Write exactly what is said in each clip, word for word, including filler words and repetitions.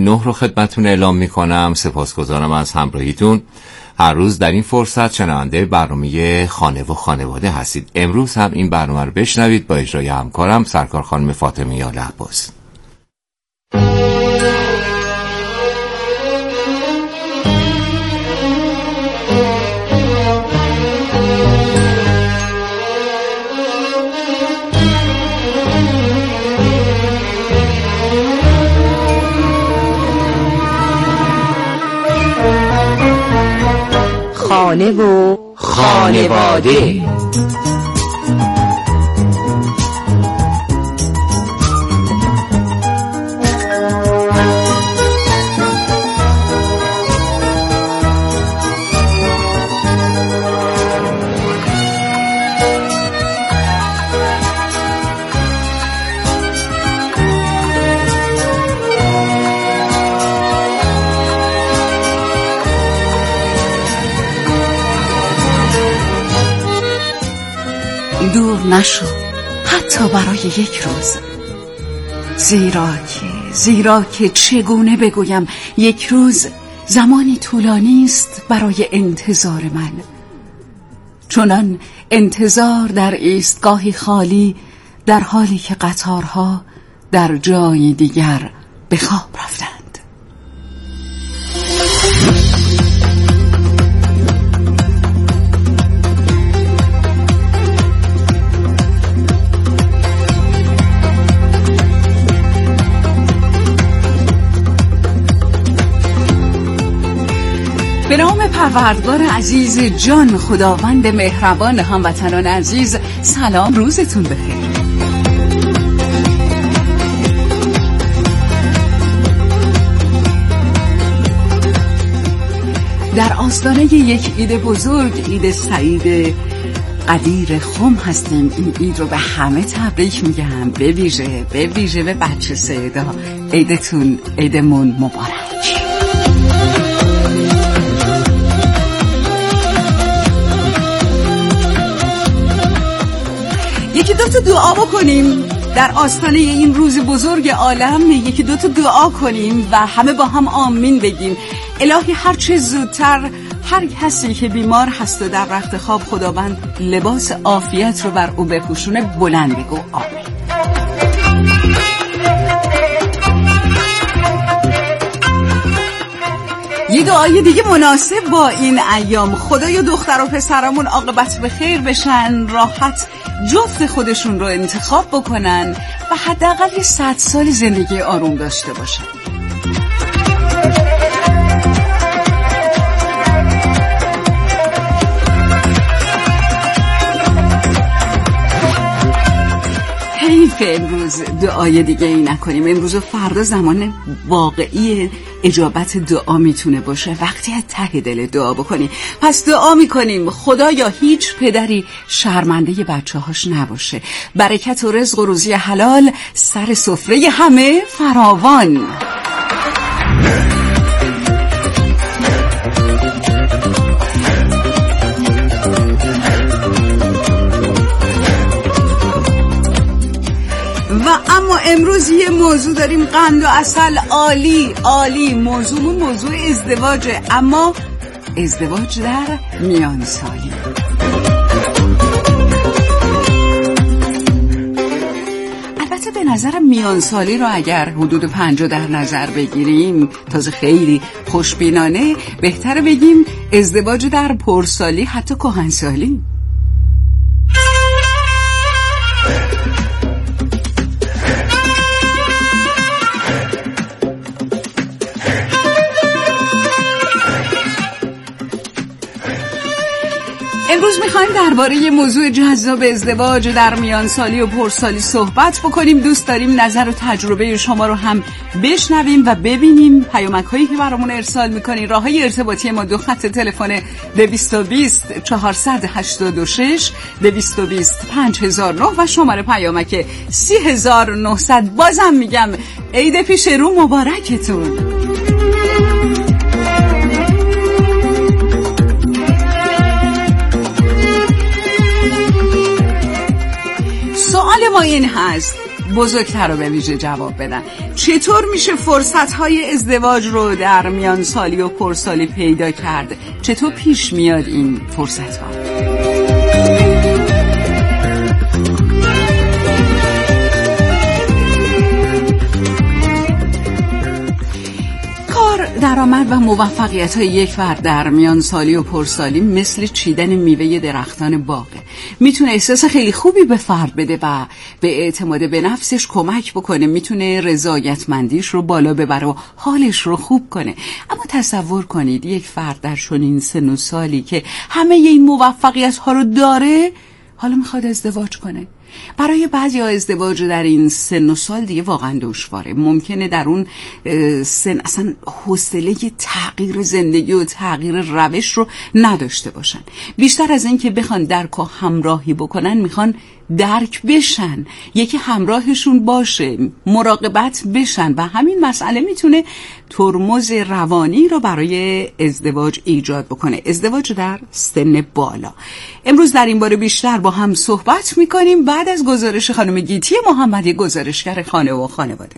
نه رو خدمتتون اعلام میکنم. سپاسگزارم از همراهیتون. هر روز در این فرصت شنونده برنامه خانه و خانواده هستید. امروز هم این برنامه رو بشنوید با اجرای همکارم سرکار خانم فاطمه آل عباس. خانه و خانواده. دور نشو حتی برای یک روز، زیرا که زیرا که چگونه بگویم یک روز زمانی طولانی است برای انتظار من، چنان انتظار در ایستگاهی خالی در حالی که قطارها در جای دیگر به خواب رفتند. به نام پروردگار عزیز جان، خداوند مهربان، هموطنان عزیز، سلام، روزتون بخیر. در آستانه یک عید بزرگ، عید سعید قدیر خم هستیم. این عید رو به همه تبریک میگم، به ویژه به ویژه به بچه سیدا. عیدتون عیدمون مبارک. یکی دو تا دعا بکنیم در آستانه این روز بزرگ عالم. یکی دو تا دعا کنیم و همه با هم آمین بگیم. الهی هر چه زودتر هر کسی که بیمار هست و در رخت خواب، خداوند لباس عافیت رو بر او بپوشونه. بلند بگو آمین. یه دعای دیگه مناسب با این ایام. خدایا دختر و پسرامون عاقبت به خیر بشن، راحت جفت خودشون رو انتخاب بکنن و حداقل یه صد سال زندگی آروم داشته باشن. حیف امروز دعای دیگه ای نکنیم. امروز و فردا زمان واقعی اجابت دعا میتونه باشه وقتی از ته دل دعا بکنی. پس دعا میکنیم خدایا هیچ پدری شرمنده بچه هاش نباشه. برکت و رزق و روزی حلال سر سفره همه فراوان. و اما امروز یه موضوع داریم، قند و عسل. عالی عالی. موضوعمون موضوع ازدواجه، اما ازدواج در میان سالی. البته به نظرم میان سالی رو اگر حدود پنجاه در نظر بگیریم، تازه خیلی خوشبینانه بهتره بگیم ازدواج در پرسالی، حتی کهنسالی. امروز میخوایم درباره یه موضوع جذاب ازدواج در میان سالی و پرسالی صحبت بکنیم. دوست داریم نظر و تجربه شما رو هم بشنویم و ببینیم. پیامک هایی که برامون ارسال میکنین. راه های ارتباطی ما دو خط تلفن دویست و بیست چهارصد و هشتاد و شش دویست و بیست پنج هزار و نه و شماره پیامک سی هزار و نهصد. بازم میگم عید پیش رو مبارکتون. سوال ما این هست، بزرگتر رو به ویژه جواب بدن. چطور میشه فرصت‌های ازدواج رو در میان سالی و پرسالی پیدا کرد؟ چطور پیش میاد این فرصت‌ها؟ درآمد و موفقیت های یک فرد در میان سالی و پرسالی مثل چیدن میوه درختان باغه. میتونه احساس خیلی خوبی به فرد بده و به اعتماد به نفسش کمک بکنه، میتونه رضایتمندیش رو بالا ببره و حالش رو خوب کنه. اما تصور کنید یک فرد در چنین سن و سالی که همه این موفقیت ها رو داره حالا میخواد ازدواج کنه. برای بعضی‌ها ازدواج در این سن و سال دیگه واقعا دشواره. ممکنه در اون سن اصلا حوصله تغییر زندگی و تغییر روش رو نداشته باشن. بیشتر از این که بخوان درک و همراهی بکنن، میخوان درک بشن، یکی همراهشون باشه، مراقبت بشن و همین مسئله میتونه ترمز روانی رو برای ازدواج ایجاد بکنه. ازدواج در سن بالا. امروز در این باره بیشتر با هم صحبت میکنیم بعد از گزارش خانم گیتی محمدی، گزارشگر خانه و خانواده.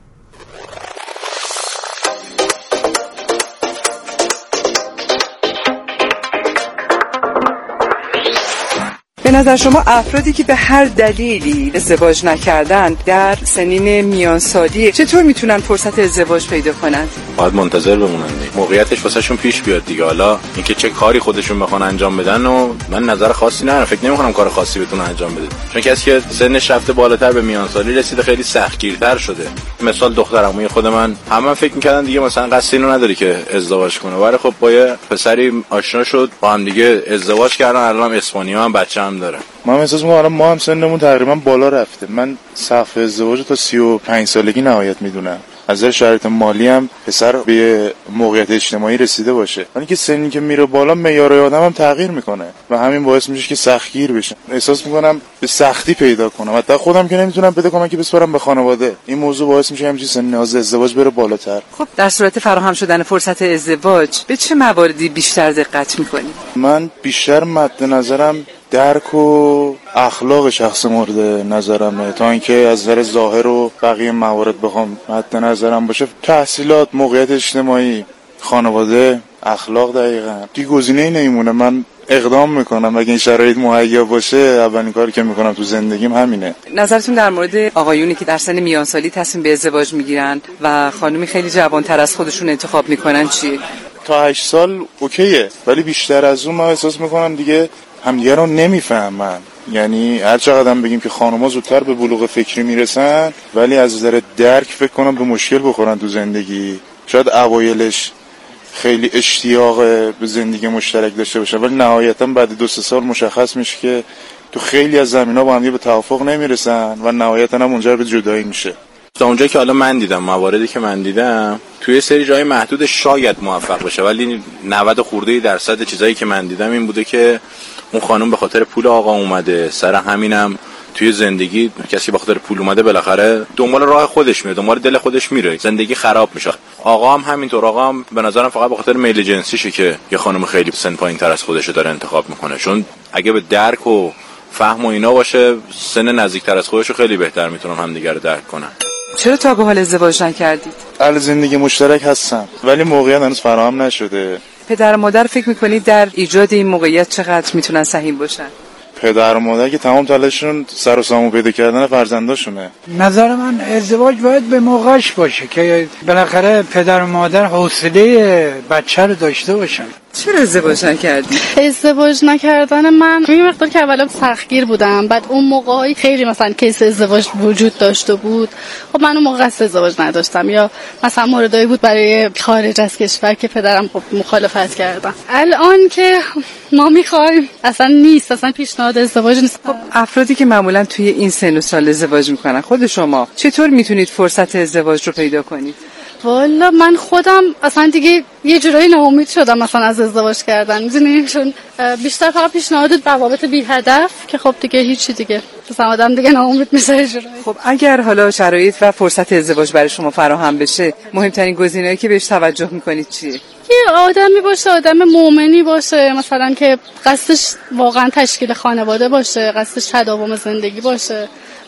به نظر شما افرادی که به هر دلیلی ازدواج نکردن در سنین میانسالی چطور میتونن فرصت ازدواج پیدا کنن؟ باید منتظر بمونن، موقعیتش واسهشون پیش بیاد دیگه. حالا اینکه چه کاری خودشون بخوان انجام بدن و من نظر خاصی ندارم، فکر نمی‌کنم کار خاصی بتونه انجام بده، چون کسی که سنش رفته بالاتر به میانسالی رسیده خیلی سختگیرتر شده. مثال دخترعموی خود من، همه فکر می‌کردن دیگه مثلا قصدی اینو نداره که ازدواج کنه، ولی خب با یه پسری آشنا شد، با هم دیگه ازدواج کردن، الان اسپانیا هم بچه هم داره. ما هم احساس می‌کنم الان ما هم سنمون تقریبا بالا رفته. من سقف ازدواج تا سی و پنج سالگی نهایت میدونم. از نظر شرایط مالی هم پسر به موقعیت اجتماعی رسیده باشه، ولی که سنی که میره بالا معیار آدم هم تغییر میکنه و همین باعث میشه که سختگیر بشن. احساس میکنم به سختی پیدا کنم، حتی خودم که نمیتونم پیدا کنم که بسپارم به خانواده. این موضوع باعث میشه همین سن نیاز ازدواج بره بالاتر. خب در صورت فراهم شدن فرصت ازدواج به چه مواردی بیشتر دقت میکنی؟ من بیشتر مد نظرم درک و اخلاق شخص مورد نظرمه تا اینکه از نظر ظاهر و بقیه موارد بخوام مد نظرم باشه. تحصیلات، موقعیت اجتماعی، خانواده، اخلاق، دقیقاً دیگه گزینه‌ای نمیمونه. من اقدام میکنم اگه این شرایط مهیا باشه، اولین کاری که میکنم تو زندگیم همینه. نظرتون در مورد آقایونی که در سن میانسالی تصمیم به ازدواج میگیرن و خانمی خیلی جوان‌تر از خودشون انتخاب میکنن چیه؟ تا هشت سال اوکیه، ولی بیشتر از اون من احساس میکنم دیگه همدیگه رو نمیفهمن. یعنی هر چقدر هم بگیم که خانم‌ها زودتر به بلوغ فکری میرسن، ولی از نظر درک فکر کنم به مشکل بخورن تو زندگی. شاید اوایلش خیلی اشتیاق به زندگی مشترک داشته باشن، ولی نهایتاً بعد دو سه سال مشخص میشه که تو خیلی از زمینه‌ها با هم به توافق نمیرسن و نهایتاً هم منجر به جدایی میشه. تا اونجایی که حالا من دیدم، مواردی که من دیدم توی سری جای محدود شاید موفق بشه، ولی نود خورده درصد چیزایی که من دیدم این بوده که اون خانم به خاطر پول آقا اومده، سر همینم توی زندگی کسی به خاطر پول اومده بالاخره دنبال راه خودش میره، دنبال دل خودش میره، زندگی خراب میشه. آقا هم همینطور، آقا هم به نظرم فقط به خاطر میل جنسیشه که یه خانم خیلی سن پایین‌تر از خودش داره انتخاب میکنه، چون اگه به درک و فهم و اینا باشه سن نزدیکتر از خودش خیلی بهتر میتونن همدیگه رو درک کنن. چرا تا به حال ازدواج نکردید؟ اهل زندگی مشترک هستم ولی موقعیت هنوز فراهم نشده. پدر و مادر فکر میکنید در ایجاد این موقعیت چقدر میتونن سهیم باشن؟ پدر و مادر که تمام تلاششون سر و سامون پیدا کردن فرزنداشونه. نظر من ازدواج باید به موقعش باشه که بالاخره پدر و مادر حوصله بچه رو داشته باشن. چرا ازدواج نکردی؟ ازدواج نکردن من یه مقدار که اولا سختگیر بودم، بعد اون موقعی خیلی مثلا کیس ازدواج وجود داشته بود. خب من اون موقع قصد ازدواج نداشتم، یا مثلا موردایی بود برای خارج از کشور که پدرم خب مخالفت کردن. الان که ما میخوایم اصلا نیست، اصلا پیشنهاد ازدواج نیست. خب افرادی که معمولا توی این سن و سال ازدواج میکنن، خود شما چطور میتونید فرصت ازدواج رو پیدا کنید؟ والا من خودم اصلا دیگه یه جورایی ناامید شدم مثلا از ازدواج کردن، میدونی، چون بیشتر فقط پیشنهاد روابط بی هدف که خب دیگه هیچی دیگه مثلا آدم دیگه ناامید میشه یه جورایی. خب اگر حالا شرایط و فرصت ازدواج برای شما فراهم بشه، مهمترین گزینه‌ای که بهش توجه میکنید چیه؟ یه آدمی باشه، آدم مؤمنی باشه، مثلا که قصدش واقعا تشکیل خانواده باشه، قصدش تداوم زندگی باشه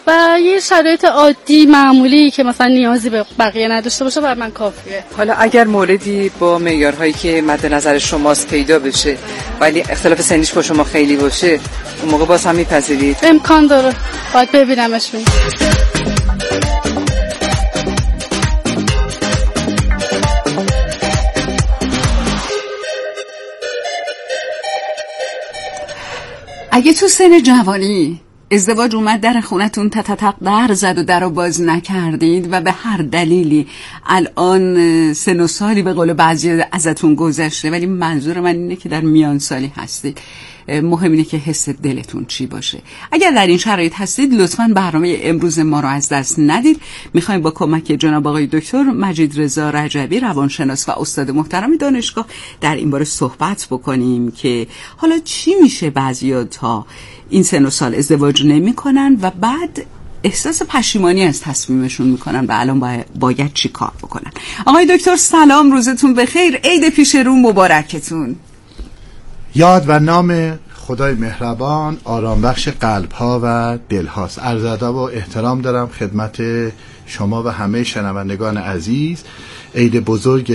و یه شرایط عادی معمولی که مثلا نیازی به بقیه نداشته باشه برای من کافیه. حالا اگر موردی با معیارهایی که مد نظر شماست پیدا بشه ولی اختلاف سنیش با شما خیلی باشه، اون موقع باز هم میپذیرید؟ امکان داره، باید ببینمش. می اگه تو سن جوانی ازدواج اومد در خونتون تتتق در زد و در رو باز نکردید و به هر دلیلی الان سن و سالی به قول بعضی ازتون گذشته، ولی منظور من اینه که در میان سالی هستید، مهم اینه که حس دلتون چی باشه. اگر در این شرایط هستید لطفاً برنامه امروز ما رو از دست ندید. میخوایم با کمک جناب آقای دکتر مجید رضا رجبی، روانشناس و استاد محترم دانشگاه، در این باره صحبت بکنیم که حالا چی میشه بعضیا تا این سن و سال ازدواج نمی کنن و بعد احساس پشیمانی از تصمیمشون میکنن و الان باید, باید چی کار بکنن. آقای دکتر سلام، روزتون بخیر، عید پیش رو مبارکتون. یاد و نام خدای مهربان آرام بخش قلب ها و دل هاست. عرض ادب و احترام دارم خدمت شما و همه شنوندگان عزیز. عید بزرگ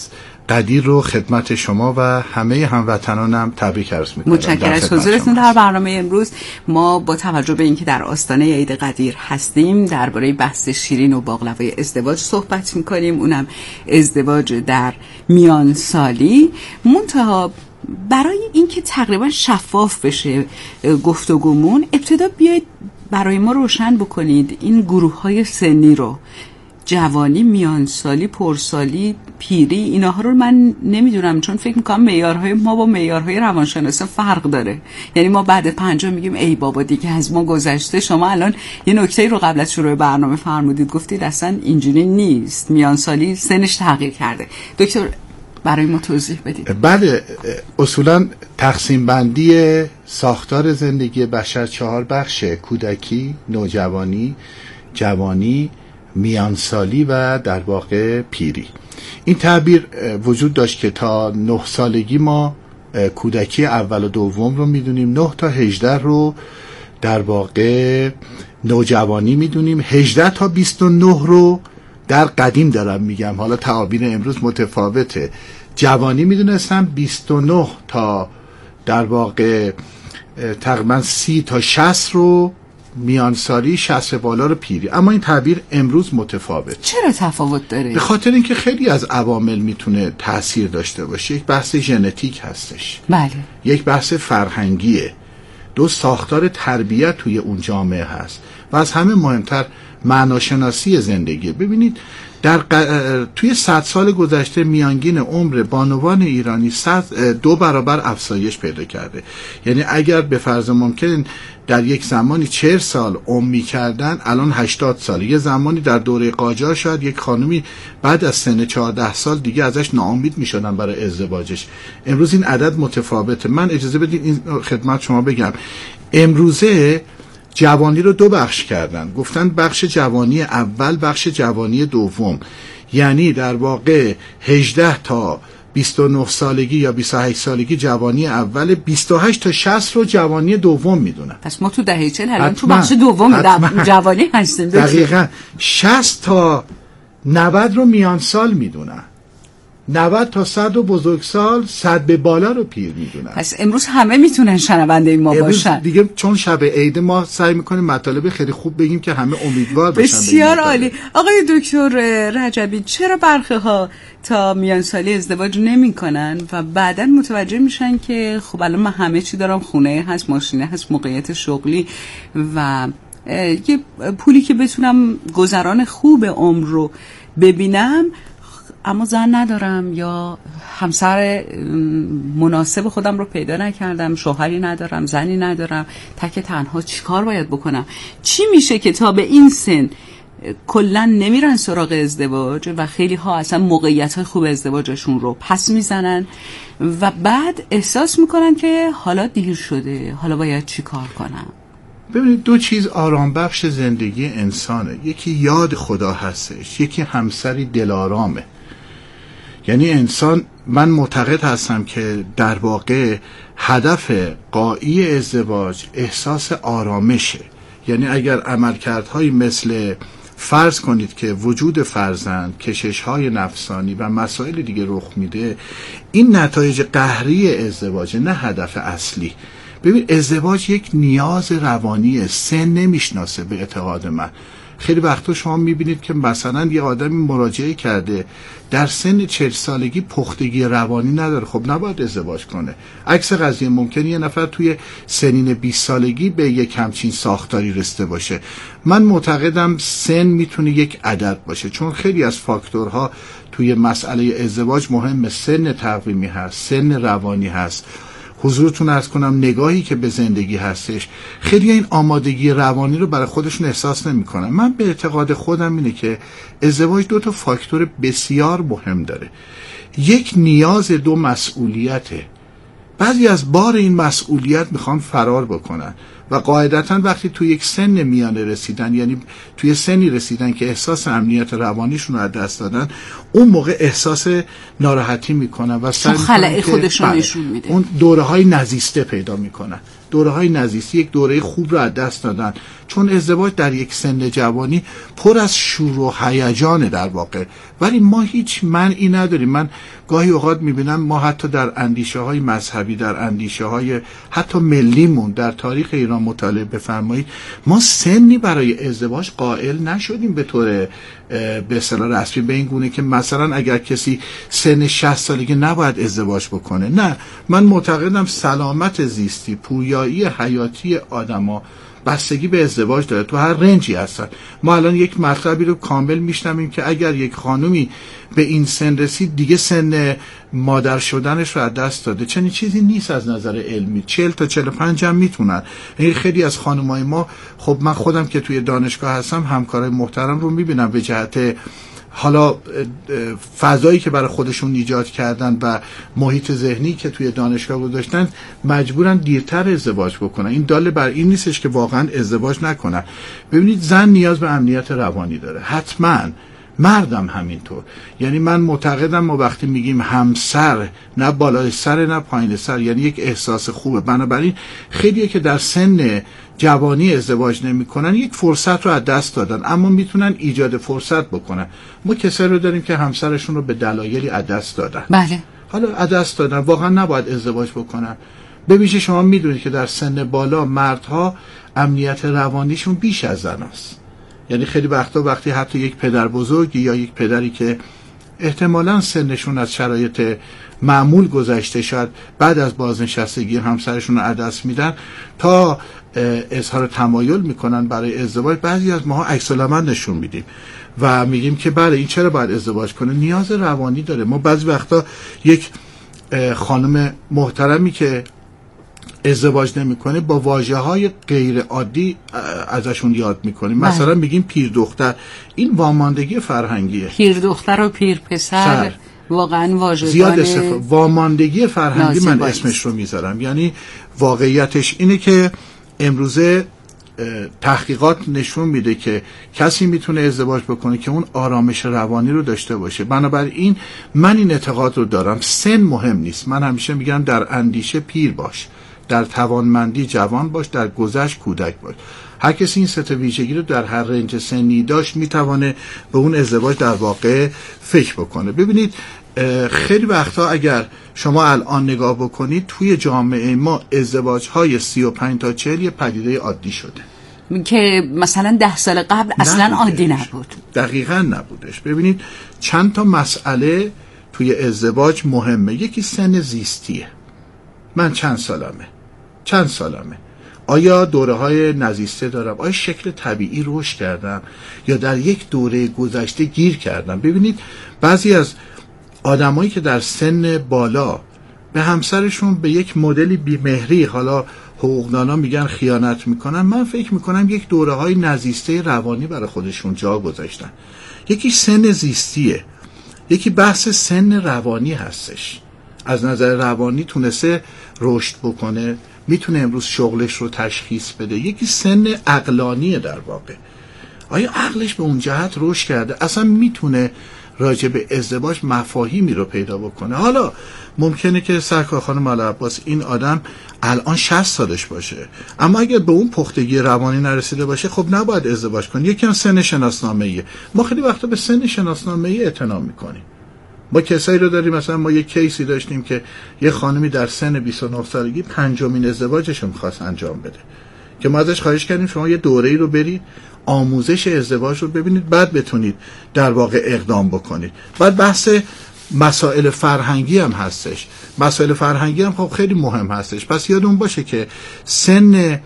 قدیر رو خدمت شما و همه هموطنانم تبریک عرض می‌کنم. متشکرم از حضورتون در برنامه امروز. ما با توجه به اینکه در آستانه عید قدیر هستیم درباره بحث شیرین و باقلوای ازدواج صحبت می‌کنیم، اونم ازدواج در میان سالی. منتها برای اینکه تقریبا شفاف بشه گفتگومون، ابتدا بیاید برای ما روشن بکنید این گروه‌های سنی رو، جوانی، میانسالی، پرسالی، پیری، اینها رو من نمیدونم، چون فکر میکنم معیارهای ما با معیارهای روانشناسی فرق داره. یعنی ما بعد پنجاه میگیم ای بابا دیگه از ما گذشته. شما الان یه نکته رو قبل از شروع برنامه فرمودید، گفتید اصلا اینجوری نیست، میانسالی سنش تغییر کرده. دکتر برای ما توضیح بدید. بله، اصولا تقسیم بندی ساختار زندگی بشر چهار بخشه: کودکی، نوجوانی، جوانی، میانسالی و در واقع پیری. این تعبیر وجود داشت که تا نه سالگی ما کودکی اول و دوم رو میدونیم، نه تا هجده رو در واقع نوجوانی میدونیم، هجده تا بیست و نه رو در قدیم دارم میگم، حالا تعابیر امروز متفاوته، جوانی میدونستم، بیست و نه تا در واقع تقریبا سی تا شصت رو میانسالی، شصت بالا رو پیری. اما این تعبیر امروز متفاوت. چرا تفاوت داره؟ به خاطر اینکه خیلی از عوامل میتونه تأثیر داشته باشه. یک بحث ژنتیک هستش، بله. یک بحث فرهنگیه، دو ساختار تربیت توی اون جامعه هست و از همه مهمتر معناشناسی زندگی. ببینید در ق... توی صد سال گذشته میانگین عمر بانوان ایرانی صد دو برابر افزایش پیدا کرده. یعنی اگر به فرض ممکن در یک زمانی چهل سال عمر می‌کردن، الان هشتاد سال. یه زمانی در دوره قاجار شاید یک خانومی بعد از سن چهارده سال دیگه ازش ناامید می‌شدن برای ازدواجش. امروز این عدد متفاوته. من اجازه بدید این خدمت شما بگم، امروزه جوانی رو دو بخش کردن، گفتن بخش جوانی اول، بخش جوانی دوم. یعنی در واقع هجده تا بیست و نه سالگی یا بیست و هشت سالگی جوانی اول، بیست و هشت تا شصت رو جوانی دوم میدونن. پس ما تو دهه چهل الان تو بخش دوم جوانی هستیم. دقیقاً. شصت تا نود رو میان سال میدونن، نود تا صد و بزرگسال، صد به بالا رو پیر میدونن. پس امروز همه میتونن شنونده ما باشن دیگه، چون شب عید ما سعی میکنیم مطالب خیلی خوب بگیم که همه امیدوار باشن. بسیار عالی. آقای دکتر رجبی، چرا برخی ها تا میان سالی ازدواج نمی کنن و بعداً متوجه میشن که خب الان من همه چی دارم، خونه هست، ماشینه هست، موقعیت شغلی و یه پولی که بتونم گذران خوب عمر رو ببینم، اما زن ندارم یا همسر مناسب خودم رو پیدا نکردم، شوهری ندارم، زنی ندارم، تک تنها چیکار باید بکنم؟ چی میشه که تا به این سن کلا نمیرن سراغ ازدواج و خیلی ها اصلا موقعیت های خوب ازدواجشون رو پس میزنن و بعد احساس میکنن که حالا دیر شده، حالا باید چیکار کنم؟ ببینید، دو چیز آرام بخش زندگی انسانه، یکی یاد خدا هستش، یکی همسری دلارامه. یعنی انسان، من معتقد هستم که در واقع هدف غایی ازدواج احساس آرامشه. یعنی اگر عملکردهایی مثل فرض کنید که وجود فرزند، کشش‌های نفسانی و مسائل دیگه رخ میده، این نتایج قهری ازدواج، نه هدف اصلی. ببین ازدواج یک نیاز روانیه، سن نمیشناسه به اعتقاد من. خیلی وقتا شما میبینید که مثلا یه آدمی مراجعه کرده در سن چهل سالگی پختگی روانی نداره، خب نباید ازدواج کنه. عکس قضیه ممکنه یه نفر توی سنین بیست سالگی به یک همچین ساختاری رسیده باشه. من معتقدم سن میتونه یک عدد باشه، چون خیلی از فاکتورها توی مسئله ازدواج مهمه. سن تقویمی هست، سن روانی هست، حضورتون عرض کنم نگاهی که به زندگی هستش. خیلی این آمادگی روانی رو برای خودشون احساس نمی کنن. من به اعتقاد خودم اینه که ازدواج دو تا فاکتور بسیار مهم داره. یک نیاز، دو مسئولیته. بعضی از بار این مسئولیت میخوان فرار بکنن و قاعدتا وقتی توی یک سن میانه رسیدن، یعنی توی سنی رسیدن که احساس امنیت روانیشون رو از دست دادن، اون موقع احساس ناراحتی میکنن و چون خلأ خودشون نشون میده. اون دوره های نزیسته پیدا میکنن. دوره های نزیستی یک دوره خوب رو از دست دادن، چون ازدواج در یک سن جوانی پر از شور و هیجانه در واقع، ولی ما هیچ منعی نداریم. من گاهی اوقات میبینم ما حتی در اندیشه های مذهبی، در اندیشه های حتی ملیمون در تاریخ ایران مطالعه بفرمایید، ما سنی برای ازدواج قائل نشدیم به طور به اصطلاح رسمی، به این گونه که مثلا اگر کسی سن شصت سالگی نباید ازدواج بکنه. نه، من معتقدم سلامت زیستی، پویایی حیاتی آدما بستگی به ازدواج داره، تو هر رنجی هستن. ما الان یک مطلبی رو کامل میشنویم که اگر یک خانومی به این سن رسید دیگه سن مادر شدنش رو از دست داده. چنین چیزی نیست از نظر علمی. چهل تا چهل و پنج هم میتونن. یعنی خیلی از خانمای ما، خب من خودم که توی دانشگاه هستم همکارای محترم رو میبینم به جهت حالا فضایی که برای خودشون ایجاد کردن و محیط ذهنی که توی دانشگاه گذاشتن مجبورن دیرتر ازدواج بکنن. این داله بر این نیستش که واقعا ازدواج نکنن. ببینید زن نیاز به امنیت روانی داره، حتما. مردم همینطور. یعنی من معتقدم ما وقتی میگیم همسر، نه بالای سر نه پایین سر، یعنی یک احساس خوبه. بنابراین خیلیه که در سن جوانی ازدواج نمیکنن یک فرصت رو از دست دادن، اما میتونن ایجاد فرصت بکنن. ما کسایی رو داریم که همسرشون رو به دلایلی از دست دادن. بله. حالا از دست دادن، واقعا نباید ازدواج بکنن. به ویژه شما میدونید که در سن بالا مردها امنیت روانیشون بیش از زناست. یعنی خیلی وقتا وقتی حتی یک پدر بزرگی یا یک پدری که احتمالاً سنشون از شرایط معمول گذشته، شاید بعد از بازنشستگی همسرشون رو از دست میدن تا اظهار تمایل میکنن برای ازدواج، بعضی از ماها عکس العمل نشون میدیم و میگیم که بله این چرا باید ازدواج کنه، نیاز روانی داره. ما بعضی وقتا یک خانم محترمی که ازدواج نمیکنه با واژه‌های غیر عادی ازشون یاد میکنیم. مثلا میگیم پیر دختر. این واماندگی فرهنگیه. پیر دختر و پیر پسر واقعا واژگان زیاد استفاده. واماندگی فرهنگی من اسمش رو میذارم. یعنی واقعیتش اینه که امروزه تحقیقات نشون میده که کسی میتونه ازدواج بکنه که اون آرامش روانی رو داشته باشه. بنابراین من این اعتقاد رو دارم سن مهم نیست. من همیشه میگم در اندیشه پیر باش، در توانمندی جوان باش، در گذشت کودک باش. هر کسی این سه تا ویژگی رو در هر رنج سنی داشت میتونه به اون ازدواج در واقع فکر بکنه. ببینید خیلی وقتا اگر شما الان نگاه بکنید توی جامعه ما ازدواج های سی و پنج تا چهل یه پدیده عادی شده که مثلا ده سال قبل اصلا عادی نبود. دقیقاً نبودش. ببینید چند تا مسئله توی ازدواج مهمه. یکی سن زیستیه. من چند سالمه؟ چند سالمه؟ آیا دوره های نزیسته دارم؟ آیا شکل طبیعی رشد کردم یا در یک دوره گذشته گیر کردم؟ ببینید بعضی از آدمایی که در سن بالا به همسرشون به یک مدلی بیمهری، حالا حقوقدانا میگن خیانت میکنن، من فکر میکنم یک دوره های نزیسته روانی برای خودشون جا گذاشتن. یکی سن زیستیه، یکی بحث سن روانی هستش. از نظر روانی تونسته رشد بکنه، میتونه امروز شغلش رو تشخیص بده. یکی سن عقلانیه در واقع. آیا عقلش به اون جهت رشد کرده؟ اصلا میتونه راجع به ازدواج مفاهیمی رو پیدا بکنه. حالا ممکنه که سرکار خانم عباس این آدم الان شصت سالش باشه، اما اگر به اون پختگی روانی نرسیده باشه خب نباید ازدواج کنه. یکی هم سن شناسنامه‌ایه. ما خیلی وقتا به سن شناسنامه‌ای اعتنا می‌کنیم. ما کسایی رو داریم، مثلا ما یک کیسی داشتیم که یه خانمی در سن بیست و نه سالگی پنجمین ازدواجش رو می‌خواست انجام بده که ما ازش خواهش کردیم شما یه دوره‌ای رو برید آموزش ازدواج رو ببینید بعد بتونید در واقع اقدام بکنید. بعد بحث مسائل فرهنگی هم هستش. مسائل فرهنگی هم خب خیلی مهم هستش. پس یادمون باشه که سن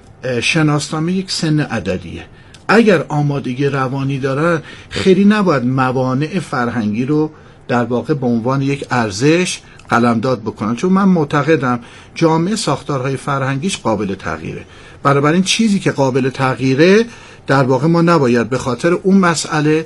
شناسنامه یک سن عددیه. اگر آمادگی روانی دارن خیلی نباید موانع فرهنگی رو در واقع به عنوان یک ارزش قلمداد بکنن، چون من معتقدم جامعه ساختارهای فرهنگیش قابل تغییره. بنابراین چیزی که قابل تغییره در واقع ما نباید به خاطر اون مسئله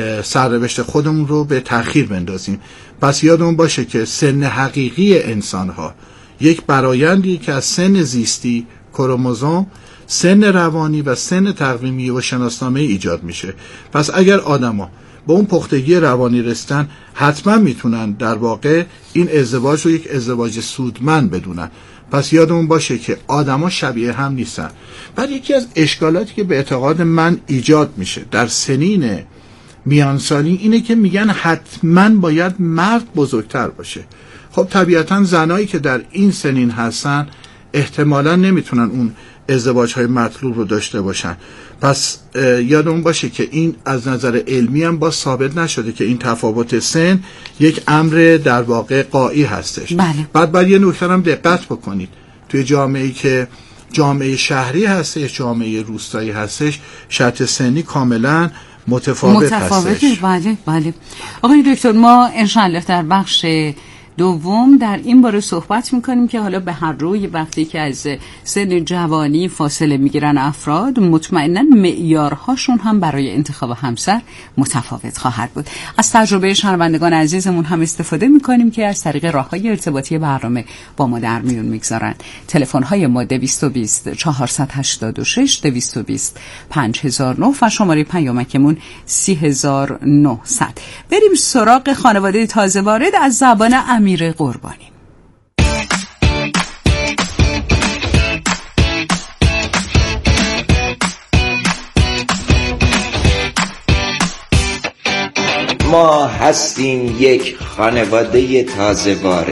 سرنوشت خودمون رو به تأخیر بندازیم. پس یادمون باشه که سن حقیقی انسان‌ها یک برآیندی که از سن زیستی، کروموزوم، سن روانی و سن تقویمی و شناسنامه ایجاد میشه. پس اگر آدما به اون پختگی روانی رسیدن حتما میتونن در واقع این ازدواج رو یک ازدواج سودمند بدونن. پس یادمون باشه که آدما شبیه هم نیستن. بعد یکی از اشکالاتی که به اعتقاد من ایجاد میشه در سنین میانسالی اینه که میگن حتما باید مرد بزرگتر باشه. خب طبیعتا زنایی که در این سنین هستن احتمالا نمیتونن اون ازدواج‌های مطلوب رو داشته باشن. پس یادمون باشه که این از نظر علمی هم با ثابت نشده که این تفاوت سن یک امر در واقع قایی هستش. بله. بعد بعد یه نکته هم دقت بکنید، توی جامعه‌ای که جامعه شهری هستش، جامعه روستایی هستش، شرط سنی کاملا متفاوت هستش. بله بله. آقای دکتر، ما انشاءالله در بخش دوم در این باره صحبت میکنیم که حالا به هر روی وقتی که از سن جوانی فاصله میگیرن افراد، مطمئنا معیارهاشون هم برای انتخاب همسر متفاوت خواهد بود. از تجربه شنوندگان عزیزمون هم استفاده میکنیم که از طریق راههای ارتباطی برنامه با ما در میون میگذارن. تلفن های ما دویست و بیست چهارصد و هشتاد و شش دویست و بیست پنج هزار و نه و شماره پیامکمون سی هزار و نهصد. بریم سراغ خانواده تازه وارد از زبان امیر قربانی. ما هستیم یک خانواده تازه وارد.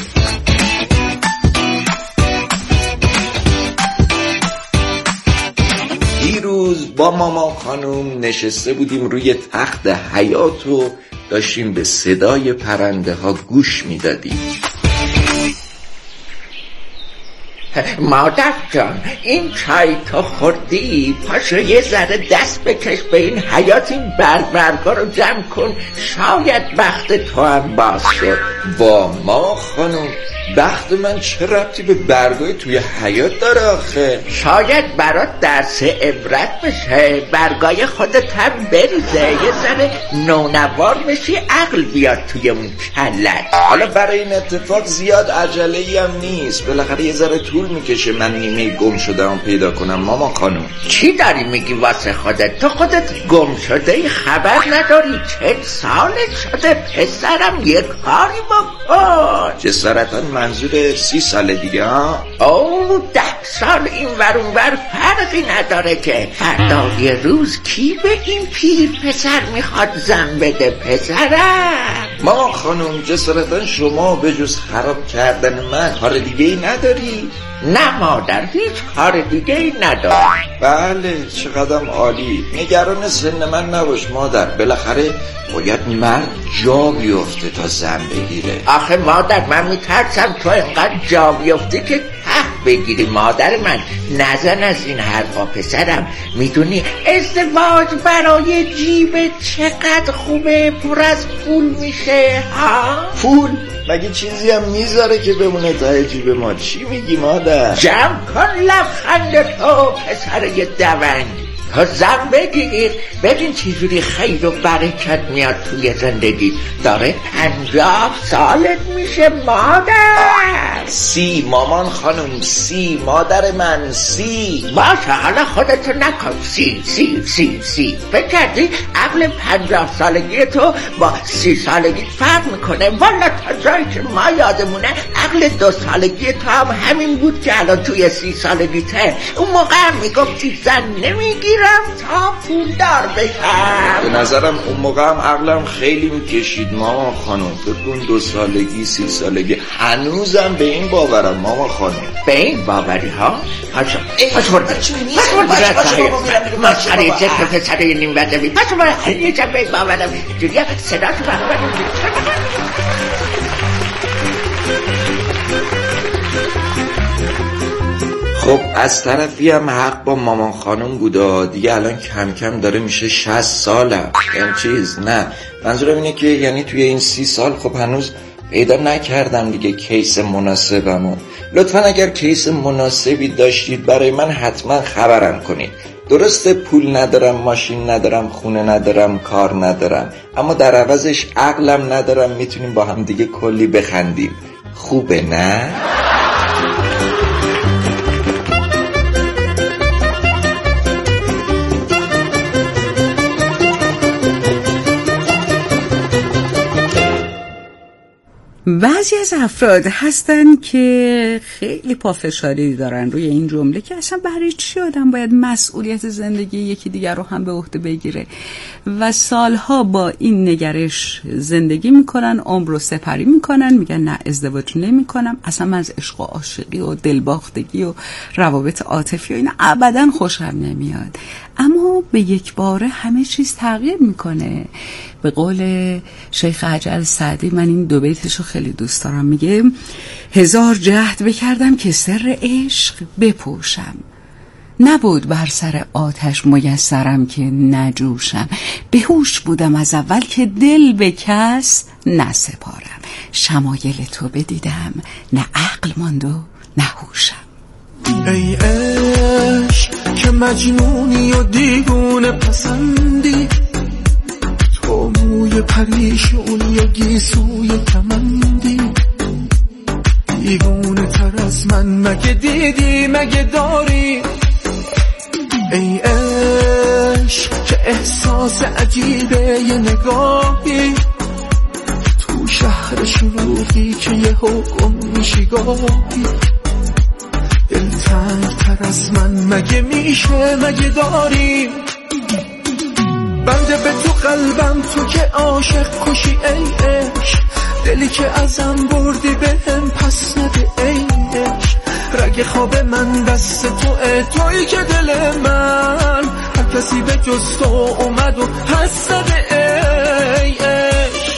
دیروز با مامان خانم نشسته بودیم روی تخت حیاط و داشتیم به صدای پرنده ها گوش میدادیم. مادر جان، این چای تو خوردی؟ پاشو یه ذره دست بکش به این حیات، این برگ برگا رو جمع کن، شاید بخت تو هم باز شد. با ما خانم، بخت من چه ربطی به برگای توی حیات داره آخه؟ شاید برات درس عبرت بشه، برگای خودت هم بریزه، یه ذره نونوار بشی، عقل بیاد توی اون کلت. حالا برای این اتفاق زیاد عجله‌ای هم نیست، بالاخره یه ذره طول میکشه من نیمه گم شدم پیدا کنم. ماما خانم چی داری میگی واسه خودت؟ تو خودت گم شده خبر نداری؟ چه سالت شده پسرم؟ یه کاری بکن. جسارتاً منظور سی سال دیگه ها؟ او ده سال این ور اون ور فرقی نداره که. فردای روز کی به این پیر پسر میخواد زن بده پسرم؟ ماما خانم جسارتاً شما به جز خراب کردن من کار دیگه ای نداری؟ نه مادر، هیچ کار دیگه ای ندارم. بله چقدر عالی. نگران سن من نباش مادر، بالاخره باید مرد جا بیفته تا زن بگیره. آخه مادر من میترسم تو اینقدر جا بیفته که تخت بگیری. مادر من نزن از این حرفا پسرم، میدونی ازدواج برای جیب چقدر خوبه، پر از پول میشه. ها پول؟ مگه چیزی هم میذاره که بمونه تا جیب ما؟ چی میگی مادر؟ جمع کن لبخند تو پسر یه دونگ. تا زن بگیر ببین چجوری خیر و برکت میاد توی زندگی. داره پنجاه سالت میشه مادر. سی مامان خانم، سی مادر من، سی. باشه حالا خودتو نکن. سی سی سی سی فکر کردی عقل پنجاه سالگی تو با سی سالگی فرق میکنه؟ والا تا جایی که ما یادمونه عقل دو سالگی تو هم همین بود که الان توی سی سالگیته. اون موقع هم میگفتی زن نمیگیرم تا پول دار بشم. به نظرم اون موقع هم عقلم خیلی میکشید ماما خانم. تو دو سالگی سی سالگی هنوزم به این باورم ماما خانم. به این باوری ها؟ پاشو پاشو برده پاشو برده مسئله ذکر پسره نیم بدوی پاشو برده یه جب به این باورم جوری صدا تو باورم. خب از طرفی هم حق با مامان خانم بوده دیگه. الان کم کم داره میشه شصت ساله. این چیز نه منظورم اینه که یعنی توی این سی سال خب هنوز پیدا نکردم دیگه کیس مناسبمون. لطفا اگر کیس مناسبی داشتید برای من حتما خبرم کنید. درسته پول ندارم، ماشین ندارم، خونه ندارم، کار ندارم، اما در عوضش عقلم ندارم. میتونیم با هم دیگه کلی بخندیم. خوبه نه؟ بعضی از افراد هستن که خیلی پافشاری دارن روی این جمله که اصلا برای چی آدم باید مسئولیت زندگی یکی دیگر رو هم به عهده بگیره و سالها با این نگرش زندگی میکنن، عمر رو سپری میکنن، میگن نه ازدواج نمیکنم، اصلا من از عشق و عاشقی و دلباختگی و روابط عاطفی و اینا ابدا خوشم نمیاد. اما به یک باره همه چیز تغییر میکنه. به قول شیخ عجل سعدی، من این دو بیتشو خیلی دوست دارم، میگه هزار جهد بکردم که سر عشق بپوشم، نبود بر سر آتش میسرم که نجوشم، به هوش بودم از اول که دل به کس نسپارم، شمایل تو بدیدم نه عقل ماند و نه هوشم. ای عشق که مجنونی و دیوونه پسندی، تو موی پریشونی و گیسوی کمندی، دیوونه تر از من مگه دیدی مگه داری؟ ای عشق که احساس عجیبه یه نگاهی، تو شهر شروعی که یه حکم میشی گاهی، دلتنگ تر از من مگه میشه مگه داری؟ بنده به تو قلبم تو که عاشق کشی ای عشق، دلی که ازم بردی به هم پس نده ای عشق، رگ خواب من دست توه، تویی که دل من هر کسی به جز تو اومد و پس نده ای عشق.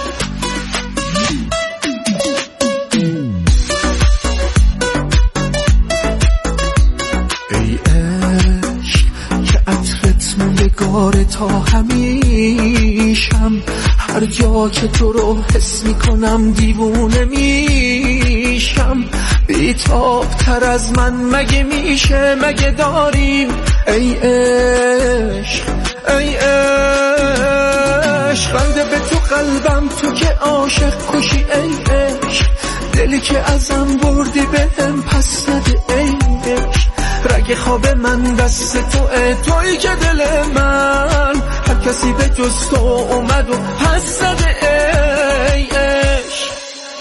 ای عشق که عطرت مویگار تا همیشم، هر جا که تو رو حس میکنم دیوونه میشم، بیتاب تر از من مگه میشه مگه داریم؟ ای عشق ای عشق بنده به تو قلبم تو که عاشق کشی ای عشق، دلی که ازم بردی به هم پس نده ای عشق، رگ خواب من دست توه، تویی که دل من هر کسی به جز تو اومد و پس نده ای عشق.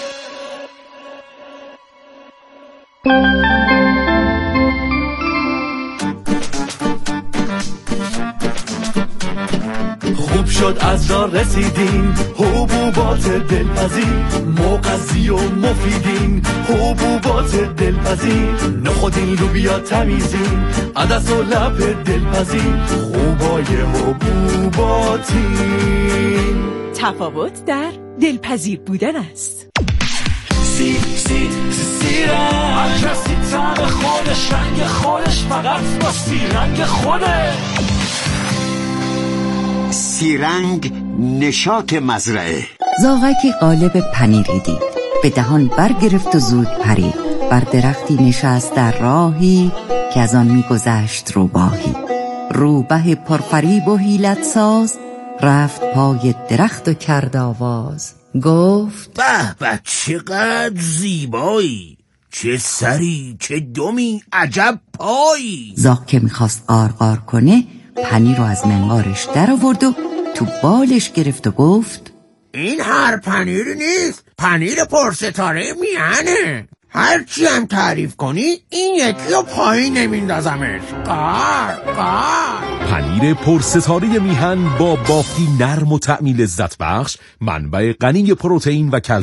خوب شد از راه رسیدیم، حبوبات دلپذیر مغذی و مفیدین، حبوبات دلپذیر نخودین لوبیا تمیزین، عدس و لب دلپذیر خوبای حبوباتین. تفاوت در دلپذیر بودن است. سی سی سیرنگ هر کسی طعم خودش، رنگ خودش، فقط با سی رنگ خوده. سیرنگ نشاط مزرعه. زاغکی قالب پنیری دید، به دهان برگرفت و زود پرید، بر درختی نشست در راهی که از آن میگذشت روباهی. روبه پرفریب و حیلت ساز، رفت پای درخت و کرد آواز. گفت به به چقدر زیبایی، چه سری چه دمی عجب پایی. زاغ که میخواست قارقار کنه پنیر رو از منقارش در آورد و تو بالش گرفت و گفت این هر پنیری نیست، پنیر پرستاره میهنه. هرچی هم تعریف کنی این یکی رو پایین نمیندازمش. قار قار. پنیر پرستاره میهن با بافتی نرم و طعمی لذت بخش، منبع غنی پروتئین و کلسیم